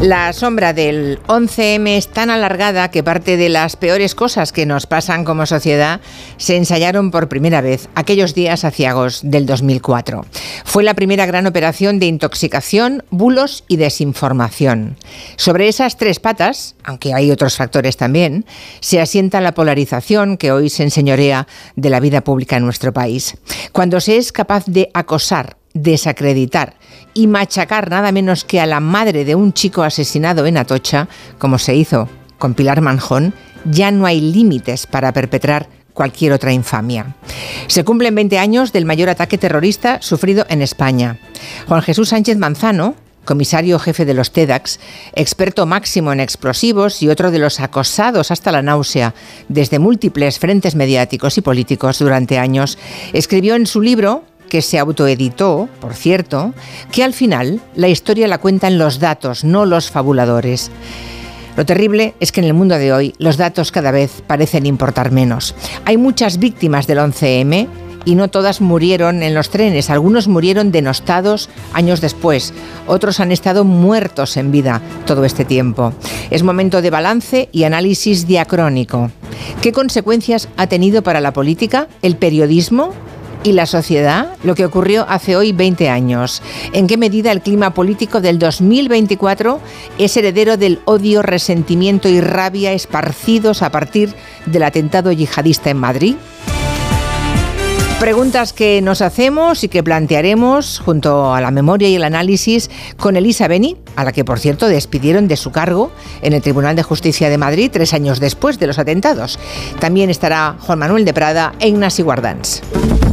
La sombra del 11M es tan alargada que parte de las peores cosas que nos pasan como sociedad se ensayaron por primera vez aquellos días aciagos del 2004. Fue la primera gran operación de intoxicación, bulos y desinformación. Sobre esas tres patas, aunque hay otros factores también, se asienta la polarización que hoy se enseñorea de la vida pública en nuestro país. Cuando se es capaz de acosar, desacreditar y machacar nada menos que a la madre de un chico asesinado en Atocha, como se hizo con Pilar Manjón, ya no hay límites para perpetrar cualquier otra infamia. Se cumplen 20 años del mayor ataque terrorista sufrido en España. Juan Jesús Sánchez Manzano, comisario jefe de los TEDx, experto máximo en explosivos y otro de los acosados hasta la náusea desde múltiples frentes mediáticos y políticos durante años, escribió en su libro, que se autoeditó, por cierto, que al final la historia la cuentan los datos, no los fabuladores. Lo terrible es que en el mundo de hoy los datos cada vez parecen importar menos. Hay muchas víctimas del 11M y no todas murieron en los trenes. Algunos murieron denostados años después. Otros han estado muertos en vida todo este tiempo. Es momento de balance y análisis diacrónico. ¿Qué consecuencias ha tenido para la política, el periodismo y la sociedad lo que ocurrió hace hoy 20 años? ¿En qué medida el clima político del 2024 es heredero del odio, resentimiento y rabia esparcidos a partir del atentado yihadista en Madrid? Preguntas que nos hacemos y que plantearemos junto a la memoria y el análisis con Elisa Beni, a la que por cierto despidieron de su cargo en el Tribunal de Justicia de Madrid 3 años después de los atentados. También estará Juan Manuel de Prada e Ignasi Guardans.